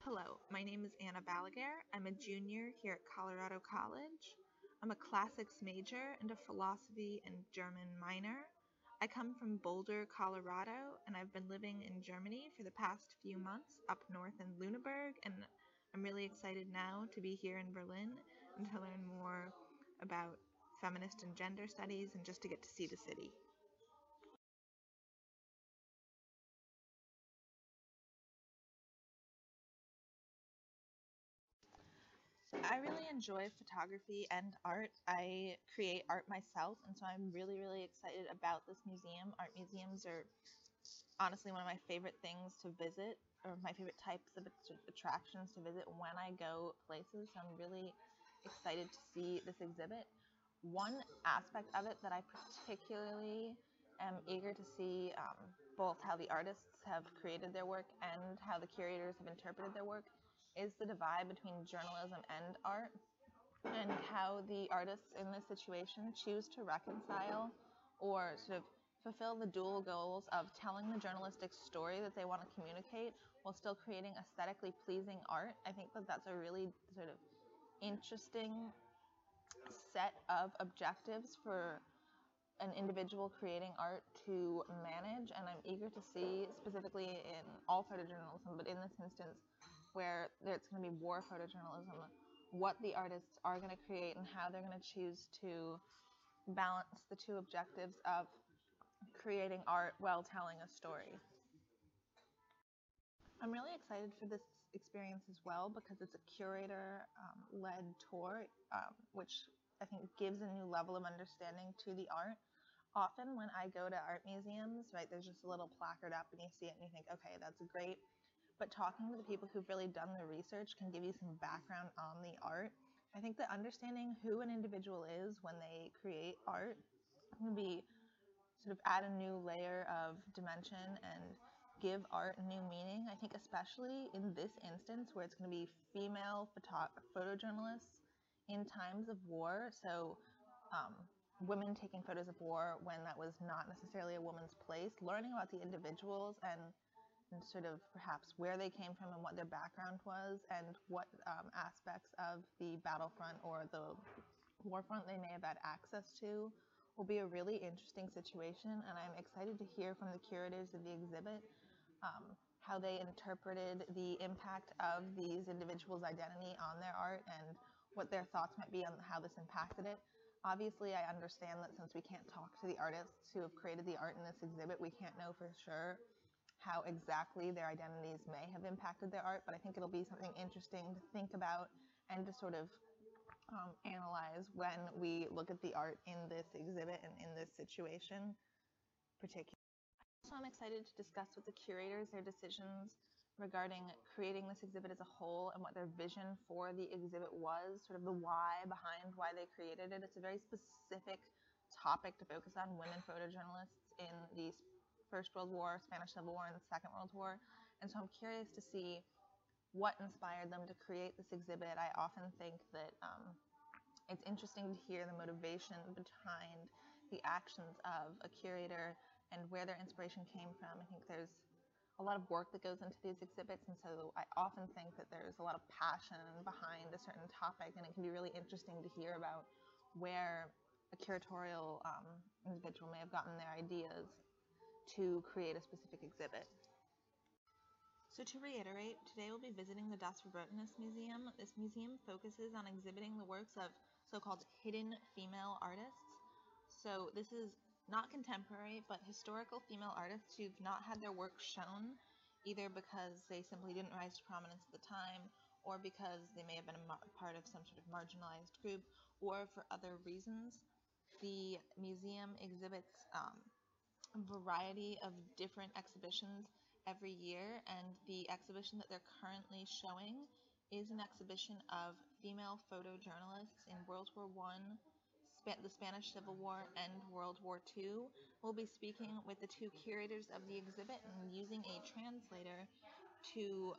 Hello, my name is Anna Balaguer. I'm a junior here at Colorado College. I'm a classics major and a philosophy and German minor. I come from Boulder, Colorado, and I've been living in Germany for the past few months up north in Lüneburg, and I'm really excited now to be here in Berlin and to learn more about feminist and gender studies and just to get to see the city. I really enjoy photography and art. I create art myself, and so I'm really excited about this museum. Art museums are honestly one of my favorite things to visit, or my favorite types of attractions to visit when I go places. So I'm really excited to see this exhibit. One aspect of it that I particularly am eager to see, both how the artists have created their work and how the curators have interpreted their work, is the divide between journalism and art, and how the artists in this situation choose to reconcile or sort of fulfill the dual goals of telling the journalistic story that they want to communicate while still creating aesthetically pleasing art. I think that that's a really sort of interesting set of objectives for an individual creating art to manage, and I'm eager to see, specifically in all photojournalism, but in this instance where it's going to be war photojournalism, what the artists are going to create and how they're going to choose to balance the two objectives of creating art while telling a story. I'm really excited for this experience as well because it's a curator-led tour, which I think gives a new level of understanding to the art. Often when I go to art museums, right, there's just a little placard up and you see it and you think, okay, that's great. But talking to the people who've really done the research can give you some background on the art. I think that understanding who an individual is when they create art can be sort of add a new layer of dimension and give art new meaning. I think especially in this instance where it's going to be female photojournalists in times of war. So women taking photos of war when that was not necessarily a woman's place, learning about the individuals and sort of perhaps where they came from and what their background was and what aspects of the battlefront or the warfront they may have had access to will be a really interesting situation, and I'm excited to hear from the curators of the exhibit how they interpreted the impact of these individuals' identity on their art and what their thoughts might be on how this impacted it. Obviously, I understand that since we can't talk to the artists who have created the art in this exhibit, we can't know for sure how exactly their identities may have impacted their art, but I think it'll be something interesting to think about and to sort of analyze when we look at the art in this exhibit and in this situation particularly. So I'm excited to discuss with the curators their decisions regarding creating this exhibit as a whole and what their vision for the exhibit was, sort of the why behind why they created it. It's a very specific topic to focus on, women photojournalists in the First World War, Spanish Civil War, and the Second World War. And so I'm curious to see what inspired them to create this exhibit. I often think that it's interesting to hear the motivation behind the actions of a curator and where their inspiration came from. I think there's a lot of work that goes into these exhibits, and so I often think that there's a lot of passion behind a certain topic, and it can be really interesting to hear about where a curatorial individual may have gotten their ideas to create a specific exhibit. So to reiterate, today we'll be visiting the Das Verbotenes Museum. This museum focuses on exhibiting the works of so-called hidden female artists. So this is not contemporary, but historical female artists who've not had their work shown, either because they simply didn't rise to prominence at the time, or because they may have been a part of some sort of marginalized group, or for other reasons. The museum exhibits a variety of different exhibitions every year, and the exhibition that they're currently showing is an exhibition of female photojournalists in World War I, the Spanish Civil War, and World War II. We'll be speaking with the two curators of the exhibit and using a translator to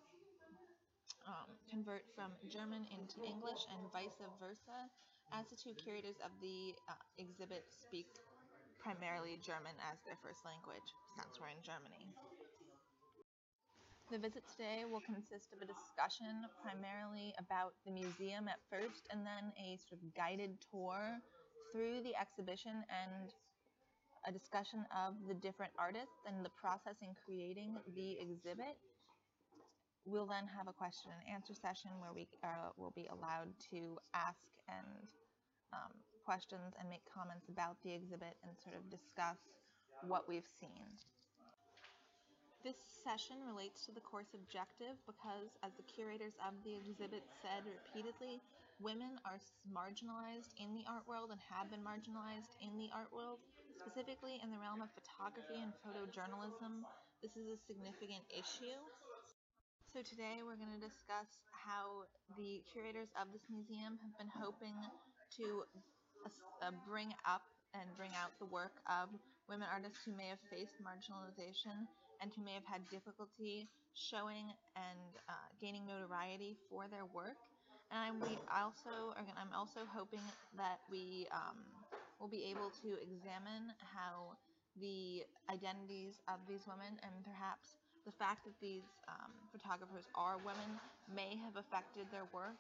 convert from German into English and vice versa, as the two curators of the exhibit speak primarily German as their first language, since we're in Germany. The visit today will consist of a discussion primarily about the museum at first, and then a sort of guided tour through the exhibition and a discussion of the different artists and the process in creating the exhibit. We'll then have a question and answer session where we will be allowed to ask and questions and make comments about the exhibit and sort of discuss what we've seen. This session relates to the course objective because, as the curators of the exhibit said repeatedly, women are marginalized in the art world and have been marginalized in the art world, specifically in the realm of photography and photojournalism. This is a significant issue. So today we're going to discuss how the curators of this museum have been hoping to bring up and bring out the work of women artists who may have faced marginalization and who may have had difficulty showing and gaining notoriety for their work. And I'm also hoping that we will be able to examine how the identities of these women and perhaps the fact that these photographers are women may have affected their work.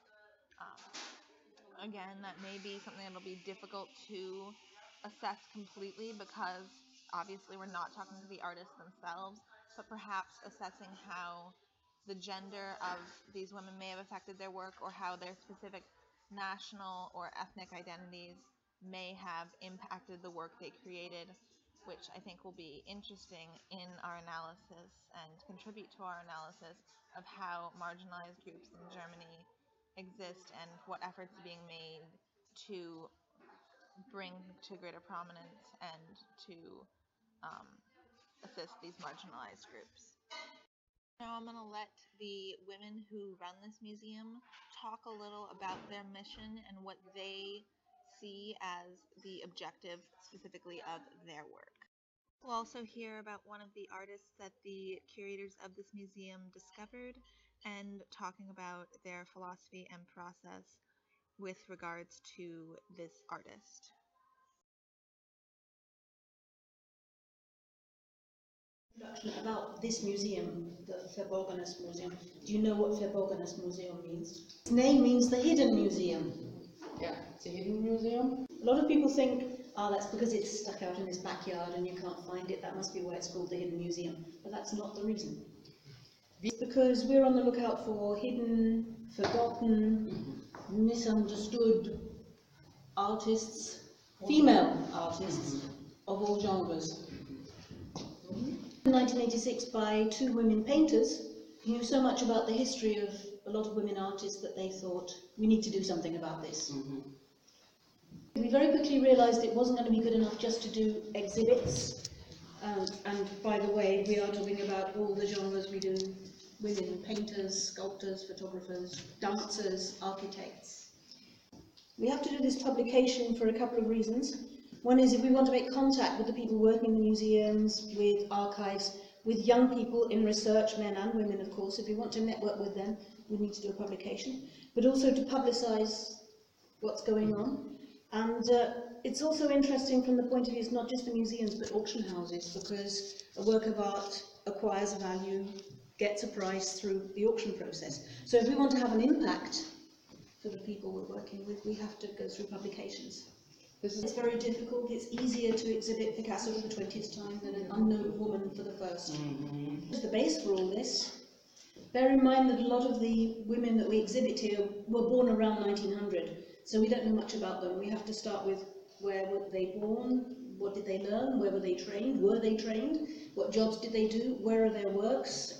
Again, that may be something that'll be difficult to assess completely because obviously we're not talking to the artists themselves, but perhaps assessing how the gender of these women may have affected their work or how their specific national or ethnic identities may have impacted the work they created, which I think will be interesting in our analysis and contribute to our analysis of how marginalized groups in Germany exist and what efforts are being made to bring to greater prominence and to assist these marginalized groups. Now I'm going to let the women who run this museum talk a little about their mission and what they see as the objective specifically of their work. We'll also hear about one of the artists that the curators of this museum discovered and talking about their philosophy and process with regards to this artist. About this museum, the Verborgenes Museum. Do you know what Verborgenes Museum means? Its name means the hidden museum. Yeah, it's a hidden museum. A lot of people think, oh, that's because it's stuck out in his backyard and you can't find it, that must be why it's called the hidden museum. But that's not the reason. It's because we're on the lookout for hidden, forgotten, misunderstood artists, female artists of all genres. In 1986, by two women painters who knew so much about the history of a lot of women artists that they thought, we need to do something about this. We very quickly realized it wasn't going to be good enough just to do exhibits. And by the way, we are talking about all the genres we do: women painters, sculptors, photographers, dancers, architects. We have to do this publication for a couple of reasons. One is if we want to make contact with the people working in the museums, with archives, with young people in research, men and women of course, if we want to network with them, we need to do a publication, but also to publicise what's going on. And it's also interesting from the point of view, it's not just the museums, but auction houses, because a work of art acquires value, gets a price through the auction process. So if we want to have an impact for the people we're working with, we have to go through publications. It's very difficult. It's easier to exhibit Picasso for the 20th time than an unknown woman for the first. The base for all this, bear in mind that a lot of the women that we exhibit here were born around 1900, so we don't know much about them. We have to start with where were they born, what did they learn, where were they trained, what jobs did they do, where are their works.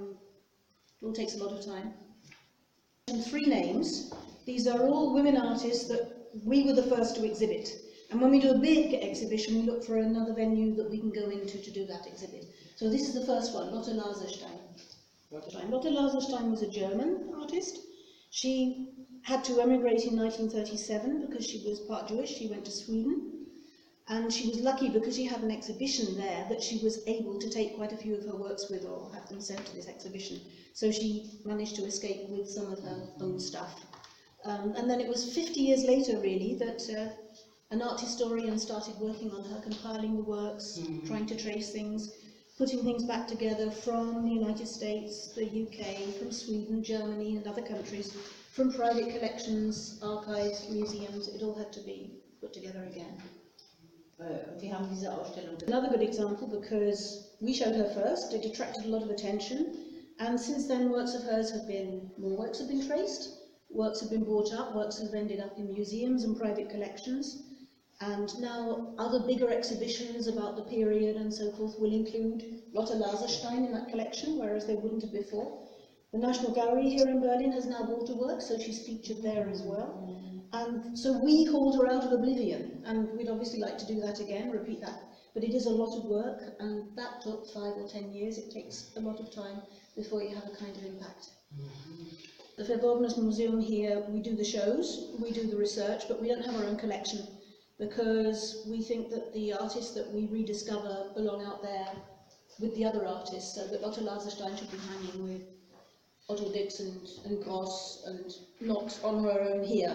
It all takes a lot of time. And three names. These are all women artists that we were the first to exhibit. And when we do a big exhibition, we look for another venue that we can go into to do that exhibit. So this is the first one, Lotte Laserstein. Lotte Laserstein was a German artist. She had to emigrate in 1937 because she was part Jewish. She went to Sweden. And she was lucky because she had an exhibition there that she was able to take quite a few of her works with or have them sent to this exhibition. So she managed to escape with some of her own stuff. And then it was 50 years later, really, that an art historian started working on her, compiling the works, trying to trace things. putting things back together from the United States, the UK, from Sweden, Germany and other countries, from private collections, archives, museums. It all had to be put together again. Wie haben diese Ausstellung Another good example, because we showed her first, it attracted a lot of attention, and since then works of hers have been, more works have been traced, works have been brought up, works have ended up in museums and private collections, and now other bigger exhibitions about the period and so forth will include Lotte Laserstein in that collection, whereas they wouldn't have before. The National Gallery here in Berlin has now bought a work, so she's featured there as well. And so we hold her out of oblivion, and we'd obviously like to do that again, repeat that. But it is a lot of work, and that took 5 or 10 years. It takes a lot of time before you have a kind of impact. The Verborgenes Museum here, we do the shows, we do the research, but we don't have our own collection because we think that the artists that we rediscover belong out there with the other artists, so that Lotte Laserstein should be hanging with Otto Dix and Gross and not on her own here.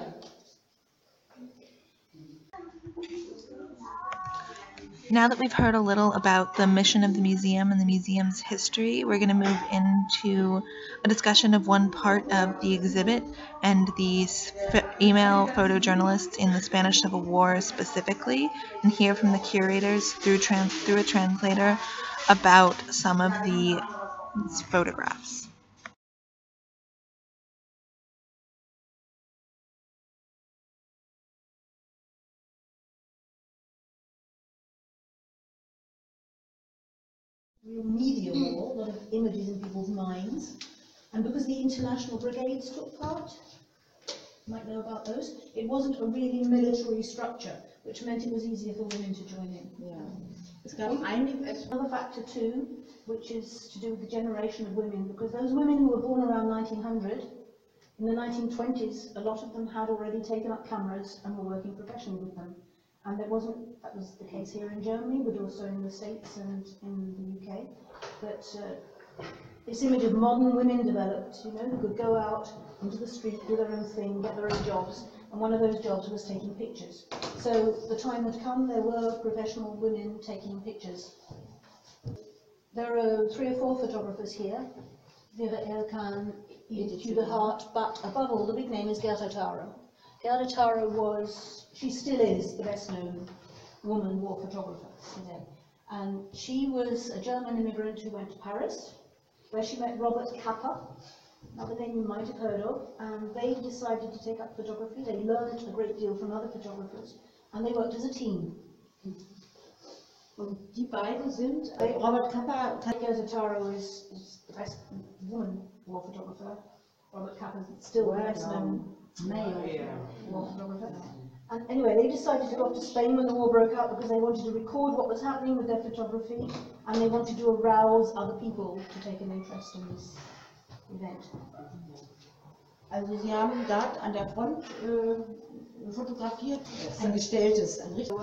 Now that we've heard a little about the mission of the museum and the museum's history, we're going to move into a discussion of one part of the exhibit and the email photojournalists in the Spanish Civil War specifically, and hear from the curators through a translator about some of the photographs. Real media war, a lot of images in people's minds, and because the international brigades took part, you might know about those, it wasn't a really military structure, which meant it was easier for women to join in. Ja. Es gab einige. Another factor too, which is to do with the generation of women, because those women who were born around 1900, in the 1920s, a lot of them had already taken up cameras and were working professionally with them. And that was the case here in Germany, but also in the States and in the UK. But this image of modern women developed, you know, who could go out into the street, do their own thing, get their own jobs, and one of those jobs was taking pictures. So the time had come, there were professional women taking pictures. There are 3 or 4 photographers here. Vera Elkan, Edith Tudor Hart, but above all, the big name is Gerda Taro. Gerda Taro was, she still is, the best known woman war photographer today. And she was a German immigrant who went to Paris, where she met Robert Capa, another name you might have heard of, and they decided to take up photography. They learned a great deal from other photographers, and they worked as a team. Und die beiden sind, Robert Capa, Gerda Taro is the best woman war photographer. Robert Capa is still the best known male war photographer. And anyway, they decided to go up to Spain when the war broke out because they wanted to record what was happening with their photography, and they wanted to arouse other people to take an interest in this event. Also sie haben dort an der Front fotografiert, ein gestelltes, ein richtig.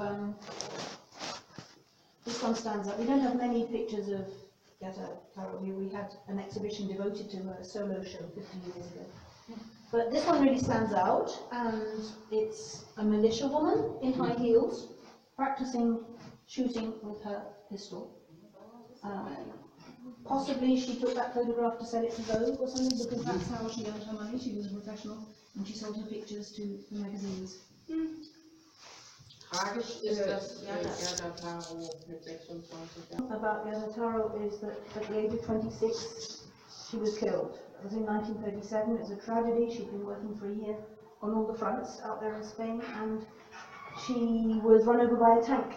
This one stands out. We don't have many pictures of Gerda Taro here. We had an exhibition devoted to her solo show 50 years ago. But this one really stands out, and it's a militia woman in high heels, practicing shooting with her pistol. Possibly she took that photograph to sell it to Vogue or something, because that's how she earned her money. She was a professional, and she sold her pictures to the magazines. Tragisch ist, dass Gerda Taro mit 26 Jahren. About Gerda Taro is that at the age of 26, she was killed. It was in 1937. It was a tragedy. She'd been working for a year on all the fronts out there in Spain, and she was run over by a tank.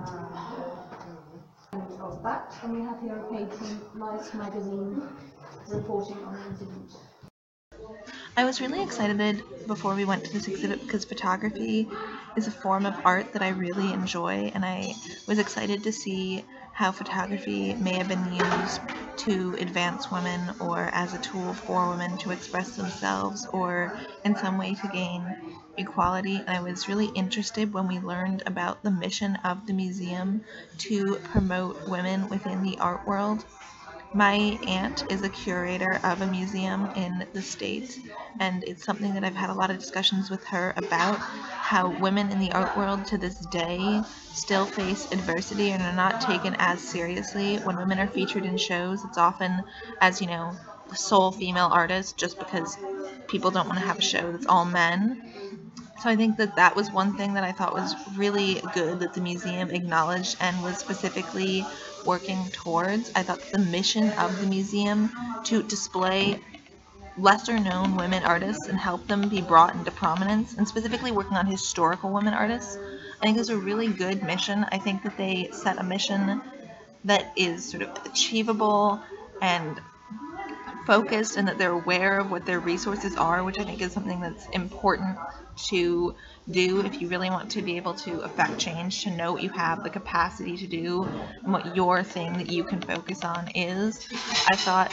Of that, and we have here a page from Life magazine reporting on the incident. I was really excited before we went to this exhibit because photography is a form of art that I really enjoy, and I was excited to see how photography may have been used to advance women or as a tool for women to express themselves or in some way to gain equality. And I was really interested when we learned about the mission of the museum to promote women within the art world. My aunt is a curator of a museum in the States, and it's something that I've had a lot of discussions with her about, how women in the art world to this day still face adversity and are not taken as seriously. When women are featured in shows, it's often as, the sole female artist, just because people don't want to have a show that's all men. So I think that was one thing that I thought was really good that the museum acknowledged and was specifically working towards. I thought the mission of the museum to display lesser known women artists and help them be brought into prominence, and specifically working on historical women artists, I think is a really good mission. I think that they set a mission that is sort of achievable and focused, and that they're aware of what their resources are, which I think is something that's important to do if you really want to be able to affect change, to know what you have the capacity to do and what your thing that you can focus on is. I thought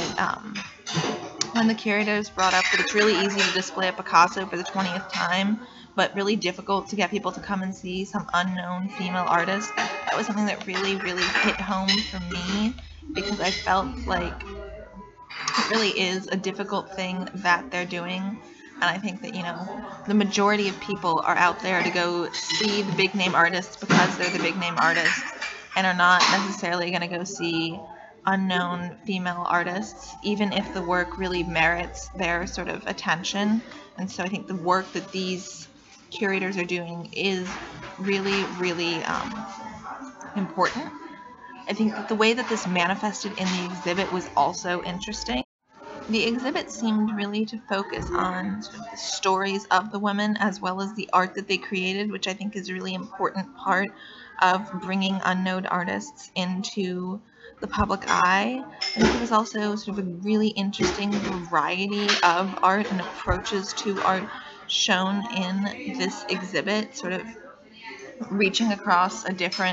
that when the curators brought up that it's really easy to display a Picasso for the 20th time, but really difficult to get people to come and see some unknown female artist, that was something that really, really hit home for me, because I felt like it really is a difficult thing that they're doing. And I think that, the majority of people are out there to go see the big name artists because they're the big name artists, and are not necessarily going to go see unknown female artists, even if the work really merits their sort of attention. And so I think the work that these curators are doing is really, really important. I think that the way that this manifested in the exhibit was also interesting. The exhibit seemed really to focus on sort of the stories of the women as well as the art that they created, which I think is a really important part of bringing unknown artists into the public eye. I think it was also sort of a really interesting variety of art and approaches to art shown in this exhibit, sort of reaching across different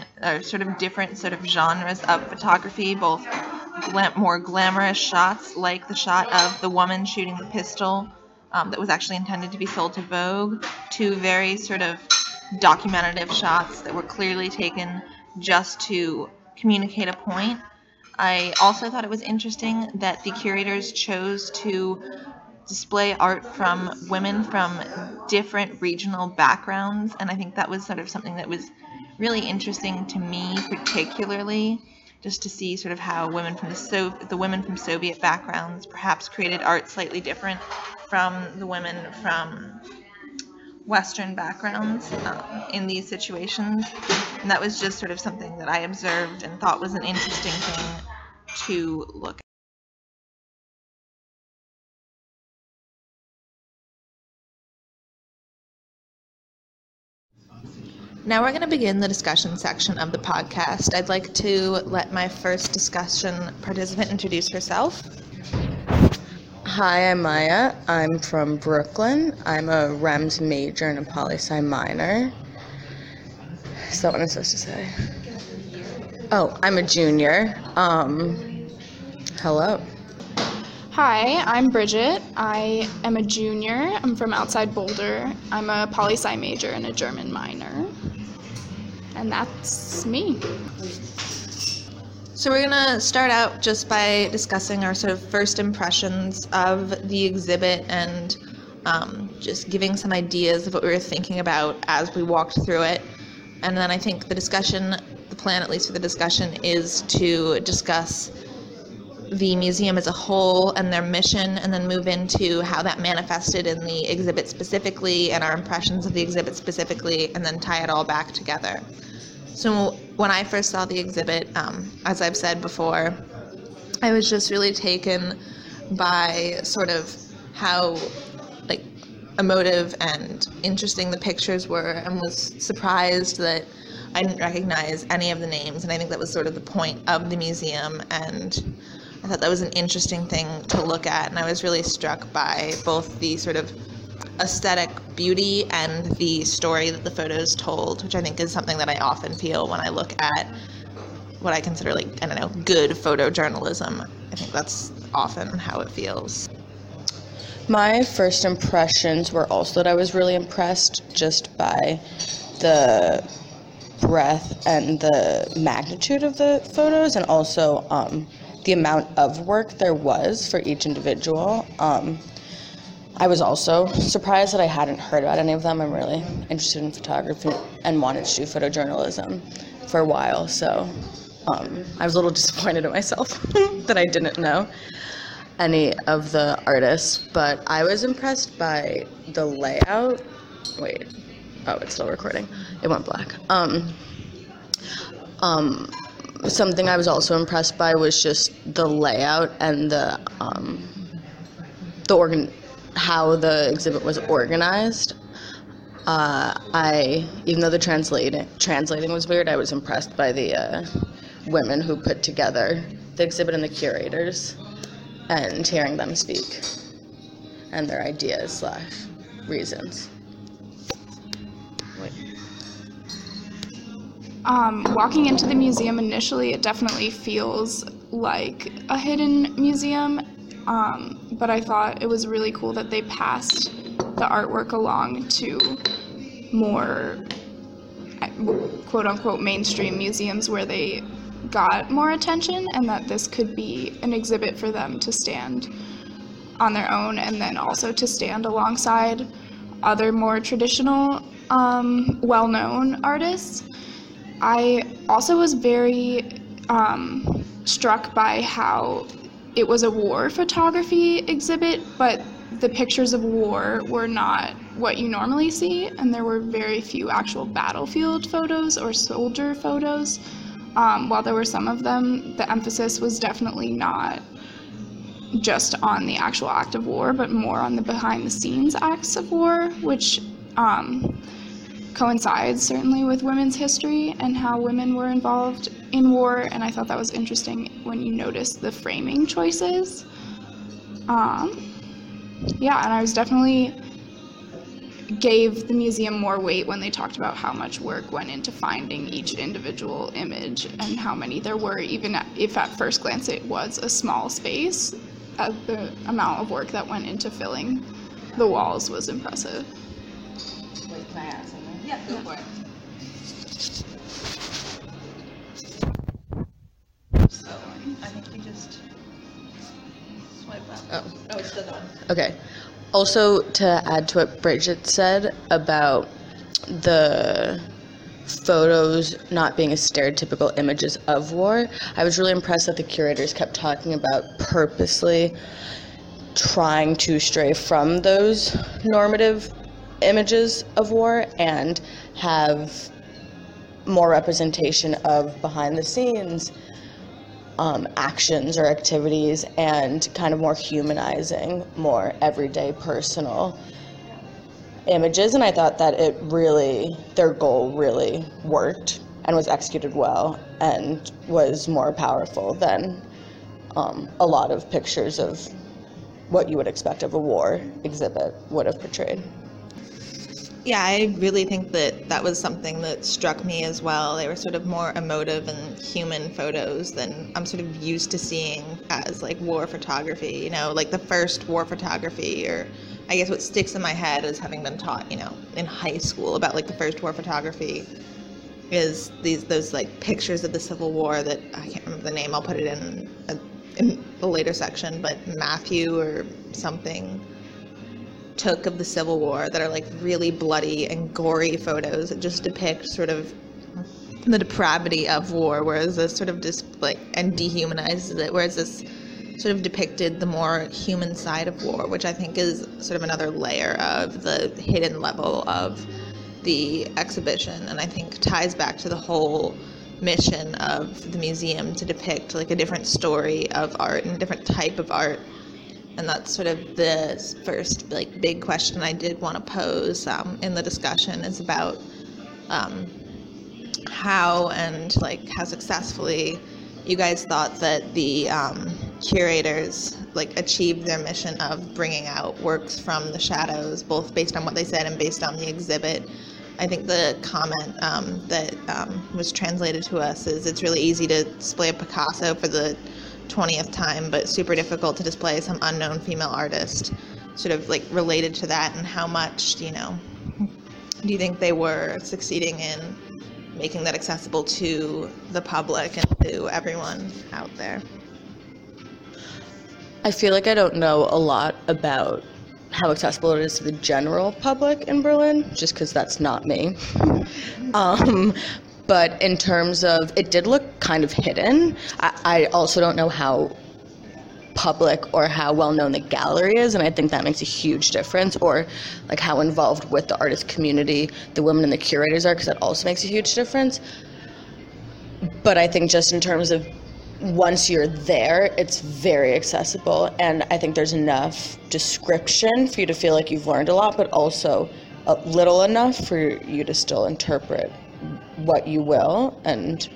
genres of photography, both more glamorous shots like the shot of the woman shooting the pistol that was actually intended to be sold to Vogue, to very sort of documentative shots that were clearly taken just to communicate a point. I also thought it was interesting that the curators chose to display art from women from different regional backgrounds, and I think that was sort of something that was really interesting to me, particularly just to see sort of how women from the women from Soviet backgrounds perhaps created art slightly different from the women from Western backgrounds in these situations. And that was just sort of something that I observed and thought was an interesting thing to look at. Now we're going to begin the discussion section of the podcast. I'd like to let my first discussion participant introduce herself. Hi, I'm Maya. I'm from Brooklyn. I'm a REMS major and a poli-sci minor. Is that what I'm supposed to say? Oh, I'm a junior. Hello. Hi, I'm Bridget. I am a junior. I'm from outside Boulder. I'm a poli-sci major and a German minor. And that's me. So we're going to start out just by discussing our sort of first impressions of the exhibit and just giving some ideas of what we were thinking about as we walked through it. And then I think the plan at least for the discussion, is to discuss the museum as a whole and their mission, and then move into how that manifested in the exhibit specifically and our impressions of the exhibit specifically, and then tie it all back together. So when I first saw the exhibit, as I've said before, I was just really taken by sort of how emotive and interesting the pictures were, and was surprised that I didn't recognize any of the names. And I think that was sort of the point of the museum, and I thought that was an interesting thing to look at. And I was really struck by both the sort of aesthetic beauty and the story that the photos told, which I think is something that I often feel when I look at what I consider good photojournalism. I think that's often how it feels. My first impressions were also that I was really impressed just by the breadth and the magnitude of the photos, and also the amount of work there was for each individual. I was also surprised that I hadn't heard about any of them. I'm really interested in photography and wanted to do photojournalism for a while, so I was a little disappointed in myself that I didn't know any of the artists, but I was impressed by the layout. Wait, oh, it's still recording. It went black. Something I was also impressed by was just the layout and how the exhibit was organized. Even though the translating was weird, I was impressed by the women who put together the exhibit and the curators, and hearing them speak and their ideas / reasons. Walking into the museum initially, it definitely feels like a hidden museum, but I thought it was really cool that they passed the artwork along to more quote-unquote mainstream museums where they got more attention, and that this could be an exhibit for them to stand on their own and then also to stand alongside other more traditional, well-known artists. I also was very struck by how it was a war photography exhibit, but the pictures of war were not what you normally see, and there were very few actual battlefield photos or soldier photos. While there were some of them, the emphasis was definitely not just on the actual act of war, but more on the behind-the-scenes acts of war, which coincides certainly with women's history and how women were involved in war, and I thought that was interesting when you notice the framing choices. Yeah, and I was definitely gave the museum more weight when they talked about how much work went into finding each individual image and how many there were, even if at first glance it was a small space. The amount of work that went into filling the walls was impressive. Wait, can I add something? Yeah, go for it. So, I think you just swipe up. Oh, it's still on. Okay. Also, to add to what Bridget said about the photos not being as stereotypical images of war, I was really impressed that the curators kept talking about purposely trying to stray from those normative images of war and have more representation of behind the scenes actions or activities, and kind of more humanizing, more everyday personal images. And I thought that their goal really worked and was executed well and was more powerful than a lot of pictures of what you would expect of a war exhibit would have portrayed. Yeah, I really think that was something that struck me as well. They were sort of more emotive and human photos than I'm sort of used to seeing as like war photography, you know, like the first war photography, or I guess what sticks in my head as having been taught, you know, in high school about like the first war photography is those like pictures of the Civil War that I can't remember the name, I'll put it in the later section, but Matthew or something took of the Civil War that are like really bloody and gory photos that just depict sort of the depravity of war, whereas this sort of just like and dehumanizes it, whereas this sort of depicted the more human side of war, which I think is sort of another layer of the hidden level of the exhibition, and I think ties back to the whole mission of the museum to depict like a different story of art and a different type of art. And that's sort of the first like big question I did want to pose in the discussion, is about how and like how successfully you guys thought that the curators like achieved their mission of bringing out works from the shadows, both based on what they said and based on the exhibit. I think the comment that was translated to us is it's really easy to display a Picasso for the 20th time, but super difficult to display some unknown female artist, sort of like related to that, and how much, you know, do you think they were succeeding in making that accessible to the public and to everyone out there? I feel like I don't know a lot about how accessible it is to the general public in Berlin, just because that's not me. But in terms of, it did look kind of hidden. I also don't know how public or how well known the gallery is, and I think that makes a huge difference, or like how involved with the artist community the women and the curators are, because that also makes a huge difference. But I think just in terms of once you're there, it's very accessible, and I think there's enough description for you to feel like you've learned a lot, but also a little enough for you to still interpret what you will and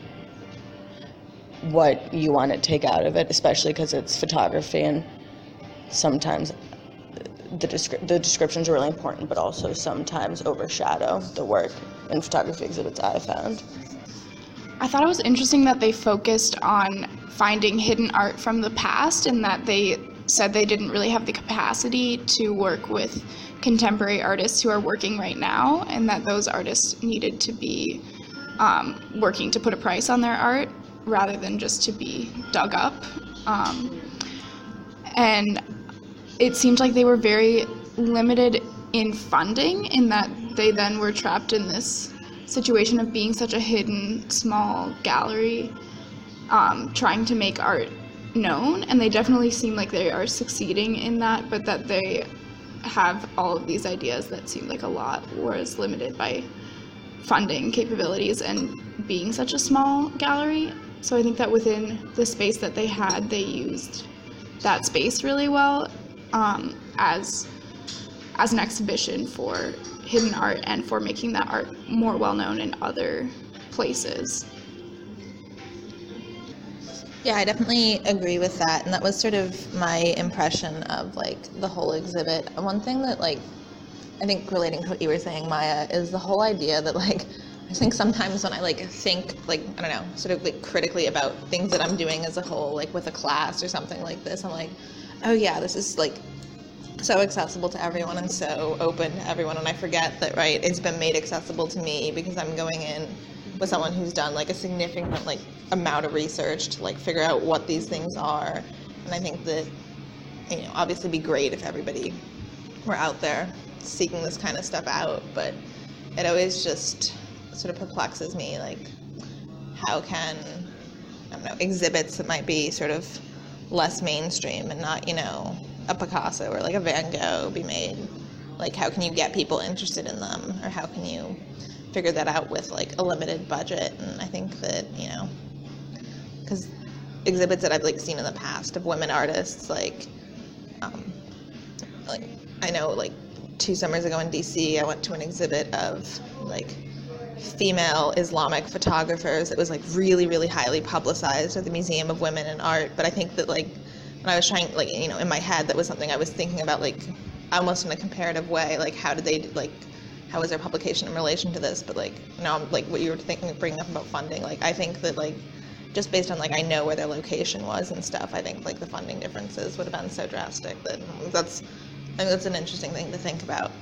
what you want to take out of it, especially because it's photography, and sometimes the descriptions are really important, but also sometimes overshadow the work in photography exhibits I found. I thought it was interesting that they focused on finding hidden art from the past, and that they said they didn't really have the capacity to work with contemporary artists who are working right now, and that those artists needed to be working to put a price on their art rather than just to be dug up. And it seemed like they were very limited in funding, in that they then were trapped in this situation of being such a hidden, small gallery, trying to make art known. And they definitely seem like they are succeeding in that, but that they have all of these ideas that seem like a lot was limited by funding capabilities and being such a small gallery. So I think that within the space that they had, they used that space really well as an exhibition for hidden art and for making that art more well known in other places. Yeah, I definitely agree with that, and that was sort of my impression of like the whole exhibit. One thing that like I think relating to what you were saying, Maya, is the whole idea that like I think sometimes when I like think like I don't know, sort of like critically about things that I'm doing as a whole, like with a class or something like this, I'm like, oh yeah, this is like so accessible to everyone and so open to everyone, and I forget that, right, it's been made accessible to me because I'm going in with someone who's done like a significant like amount of research to like figure out what these things are. And I think that, you know, obviously it'd be great if everybody were out there seeking this kind of stuff out, but it always just sort of perplexes me, like how can, I don't know, exhibits that might be sort of less mainstream and not, you know, a Picasso or like a Van Gogh be made? Like how can you get people interested in them, or how can you figure that out with like a limited budget? And I think that, you know, because exhibits that I've like seen in the past of women artists, like I know like 2 summers ago in DC, I went to an exhibit of like female Islamic photographers. It was like really, really highly publicized at the Museum of Women in Art. But I think that like when I was trying, like, you know, in my head, that was something I was thinking about, like almost in a comparative way, like how did they like, how was their publication in relation to this? But like, you know, like what you were bringing up about funding, like I think that like just based on like I know where their location was and stuff, I think like the funding differences would have been so drastic that I think that's an interesting thing to think about.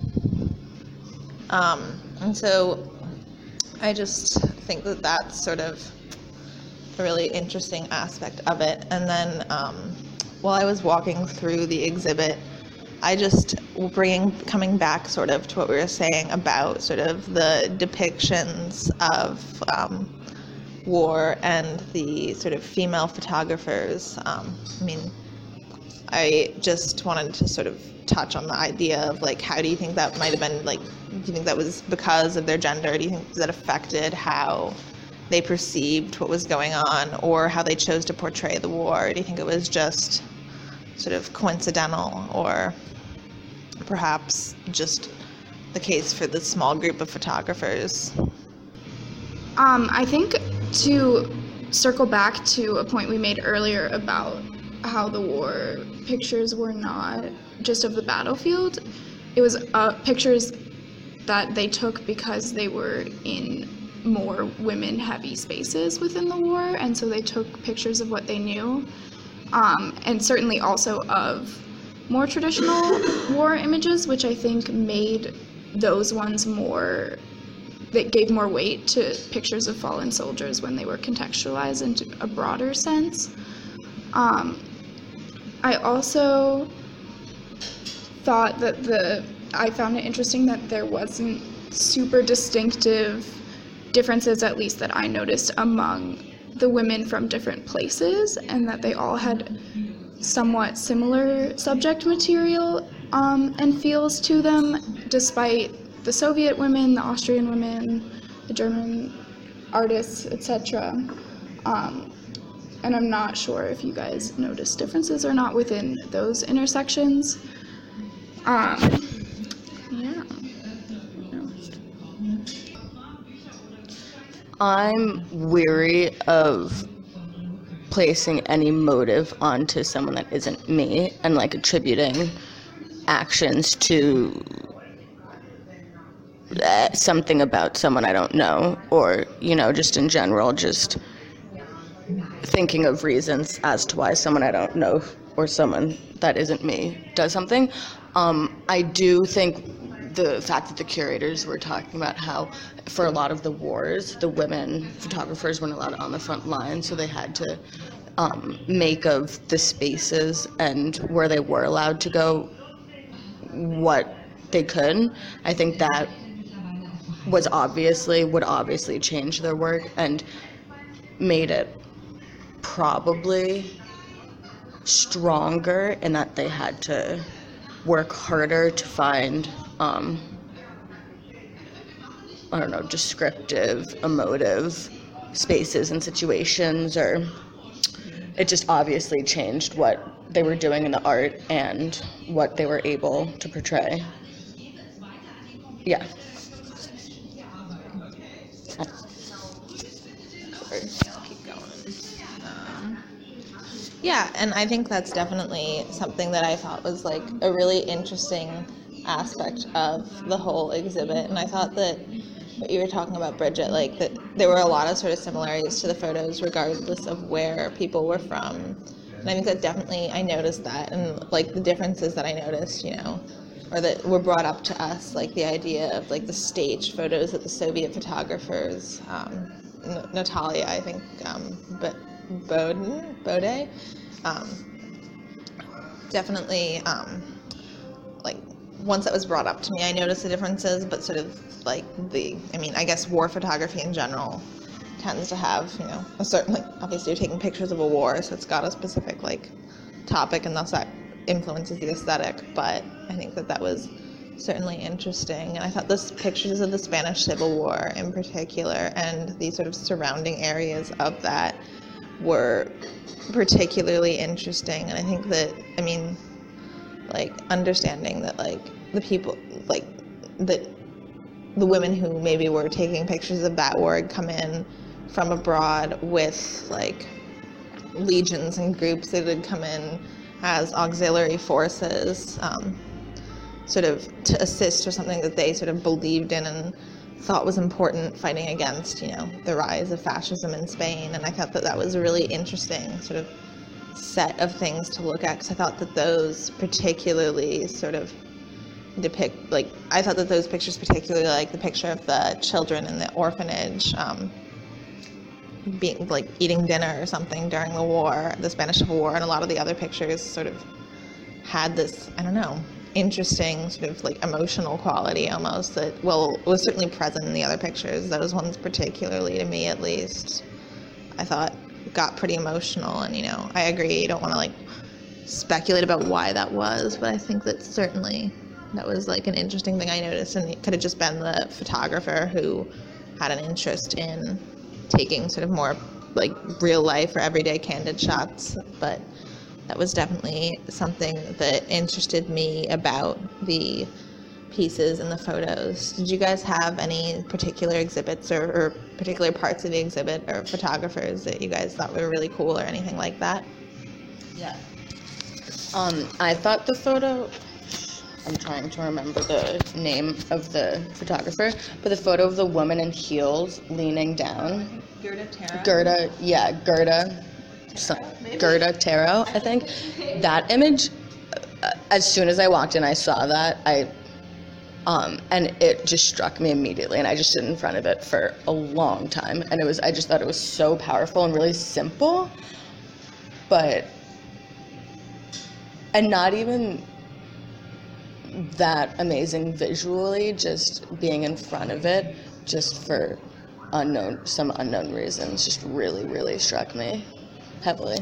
And so I just think that that's sort of a really interesting aspect of it. And then while I was walking through the exhibit, I just coming back sort of to what we were saying about sort of the depictions of war and the sort of female photographers. I mean, I just wanted to sort of touch on the idea of like, how do you think that might have been, like, do you think that was because of their gender? Do you think that affected how they perceived what was going on, or how they chose to portray the war? Do you think it was just sort of coincidental, or perhaps just the case for the small group of photographers? I think to circle back to a point we made earlier about how the war pictures were not just of the battlefield, it was pictures that they took because they were in more women-heavy spaces within the war, and so they took pictures of what they knew, and certainly also of more traditional war images, which I think made those ones more, that gave more weight to pictures of fallen soldiers when they were contextualized into a broader sense. I also thought that I found it interesting that there wasn't super distinctive differences, at least that I noticed, among the women from different places, and that they all had somewhat similar subject material and feels to them, despite the Soviet women, the Austrian women, the German artists, etc. And I'm not sure if you guys noticed differences or not within those intersections. Yeah. I'm weary of placing any motive onto someone that isn't me and like attributing actions to something about someone I don't know, or, you know, just in general, just thinking of reasons as to why someone I don't know or someone that isn't me does something. I do think the fact that the curators were talking about how for a lot of the wars, the women photographers weren't allowed on the front line, so they had to make of the spaces and where they were allowed to go what they could. I think that would obviously change their work and made it probably stronger in that they had to work harder to find I don't know, descriptive, emotive spaces and situations, or it just obviously changed what they were doing in the art and what they were able to portray. Yeah. Keep going. Yeah, and I think that's definitely something that I thought was like a really interesting aspect of the whole exhibit. And I thought that what you were talking about, Bridget, like that there were a lot of sort of similarities to the photos regardless of where people were from. And I think that definitely I noticed that, and like the differences that I noticed, you know, or that were brought up to us, like the idea of like the staged photos that the Soviet photographers, Natalia, I think, but Bode, definitely, like once that was brought up to me, I noticed the differences, but sort of like I guess war photography in general tends to have, you know, a certain, like, obviously you're taking pictures of a war, so it's got a specific like topic, and thus that influences the aesthetic. But I think that was certainly interesting, and I thought the pictures of the Spanish Civil War in particular and the sort of surrounding areas of that were particularly interesting. And I think that, I mean, like understanding that like the people, like that the women who maybe were taking pictures of that war had come in from abroad with like legions and groups that had come in as auxiliary forces, sort of to assist or something that they sort of believed in and thought was important, fighting against, you know, the rise of fascism in Spain. And I thought that was a really interesting sort of set of things to look at, because I thought that those particularly sort of depict, like, I thought that those pictures, particularly like the picture of the children in the orphanage, being like eating dinner or something during the war, the Spanish Civil War, and a lot of the other pictures sort of had this, I don't know, interesting sort of like emotional quality almost that, well, was certainly present in the other pictures. Those ones particularly, to me at least, I thought got pretty emotional. And, you know, I agree, you don't want to like speculate about why that was, but I think that certainly that was like an interesting thing I noticed, and it could have just been the photographer who had an interest in taking sort of more like real life or everyday candid shots. But that was definitely something that interested me about the pieces and the photos. Did you guys have any particular exhibits or particular parts of the exhibit or photographers that you guys thought were really cool or anything like that? Yeah. I thought the photo, I'm trying to remember the name of the photographer, but the photo of the woman in heels leaning down. Gerda Taro. Gerda Taro, I think. That image, as soon as I walked in, I saw that. And it just struck me immediately, and I just stood in front of it for a long time. And I just thought it was so powerful and really simple, and not even that amazing visually, just being in front of it, just for some unknown reasons, just really, really struck me heavily.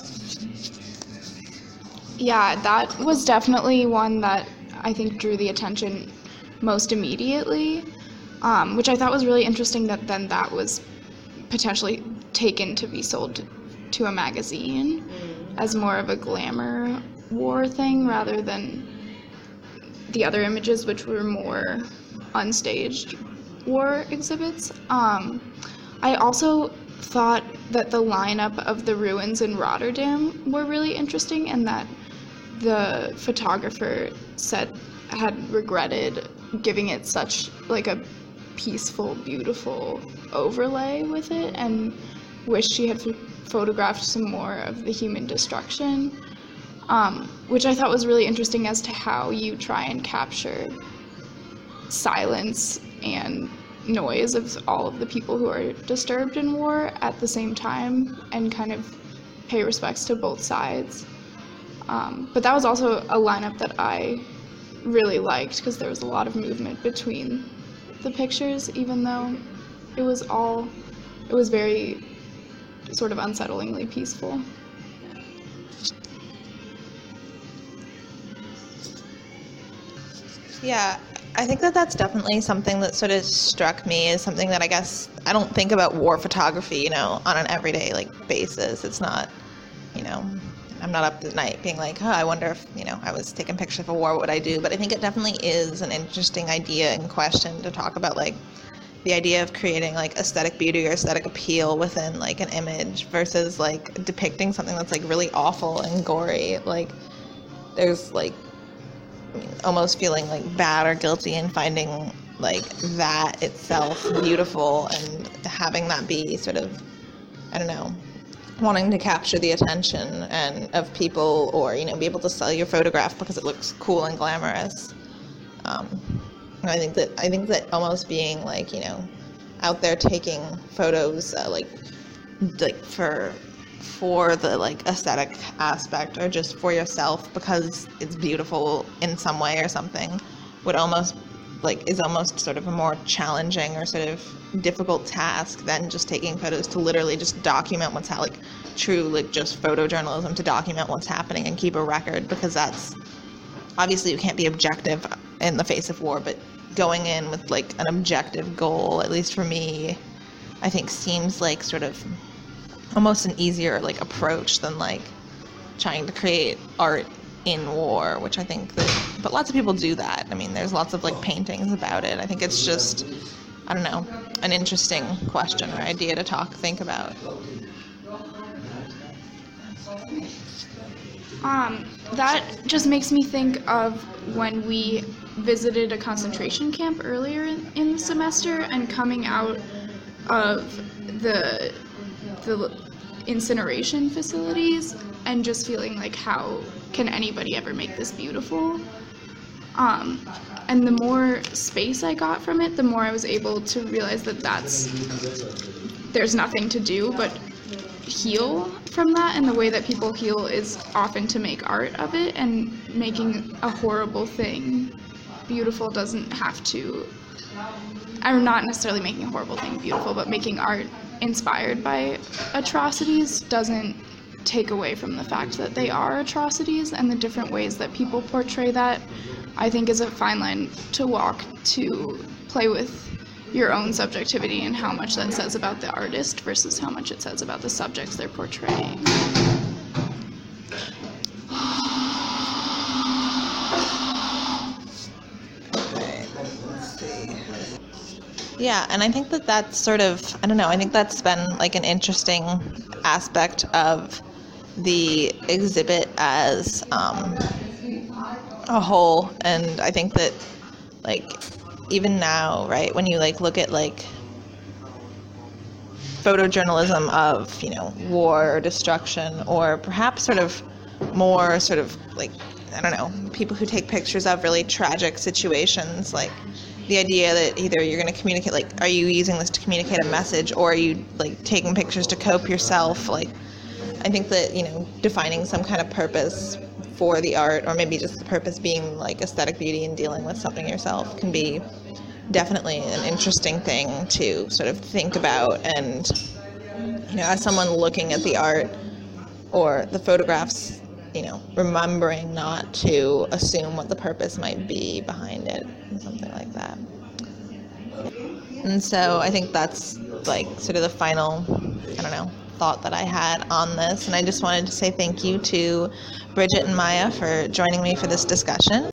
Yeah, that was definitely one that I think drew the attention most immediately, which I thought was really interesting that then that was potentially taken to be sold to a magazine as more of a glamour war thing rather than the other images, which were more unstaged war exhibits. I also thought that the lineup of the ruins in Rotterdam were really interesting, and that the photographer had regretted giving it such like a peaceful, beautiful overlay with it, and wished she had photographed some more of the human destruction, which I thought was really interesting as to how you try and capture silence and noise of all of the people who are disturbed in war at the same time, and kind of pay respects to both sides. But that was also a lineup that I really liked because there was a lot of movement between the pictures, even though it was very sort of unsettlingly peaceful. Yeah, I think that that's definitely something that sort of struck me as something that I guess I don't think about war photography, on an everyday basis. It's not, I'm not up at night being like, I wonder if, I was taking pictures of a war, what would I do? But I think it definitely is an interesting idea and question to talk about, the idea of creating aesthetic beauty or aesthetic appeal within an image versus depicting something that's really awful and gory. There's almost feeling bad or guilty in finding that itself beautiful and having that be sort of, I don't know, wanting to capture the attention and of people, or be able to sell your photograph because it looks cool and glamorous. I think that almost being out there taking photos for the aesthetic aspect, or just for yourself because it's beautiful in some way or something, would almost is almost sort of a more challenging or sort of difficult task than just taking photos to literally just document what's true just photojournalism to document what's happening and keep a record, because that's obviously you can't be objective in the face of war, but going in with an objective goal, at least for me, I think seems sort of almost an easier approach than trying to create art in war, which I think but lots of people do that. I mean, there's lots of paintings about it. I think it's just, I don't know, an interesting question or idea to think about. That just makes me think of when we visited a concentration camp earlier in the semester, and coming out of the incineration facilities and just feeling how can anybody ever make this beautiful? And the more space I got from it, the more I was able to realize that there's nothing to do but heal from that, and the way that people heal is often to make art of it, and making a horrible thing beautiful doesn't have to, or not necessarily making a horrible thing beautiful, but making art inspired by atrocities doesn't take away from the fact that they are atrocities, and the different ways that people portray that, I think, is a fine line to walk, to play with your own subjectivity and how much that says about the artist versus how much it says about the subjects they're portraying. Yeah, and I think that's sort of, I don't know, I think that's been an interesting aspect of the exhibit as a whole. And I think that even now, right, when you look at photojournalism of war or destruction, or perhaps sort of more sort of I don't know, people who take pictures of really tragic situations, the idea that either you're going to communicate, are you using this to communicate a message, or are you taking pictures to cope yourself? I think that defining some kind of purpose for the art, or maybe just the purpose being like aesthetic beauty and dealing with something yourself, can be definitely an interesting thing to sort of think about. And, you know, as someone looking at the art or the photographs, you know, remembering not to assume what the purpose might be behind it and something like that. And so I think that's like sort of the final, I don't know, thought that I had on this. And I just wanted to say thank you to Bridget and Maya for joining me for this discussion.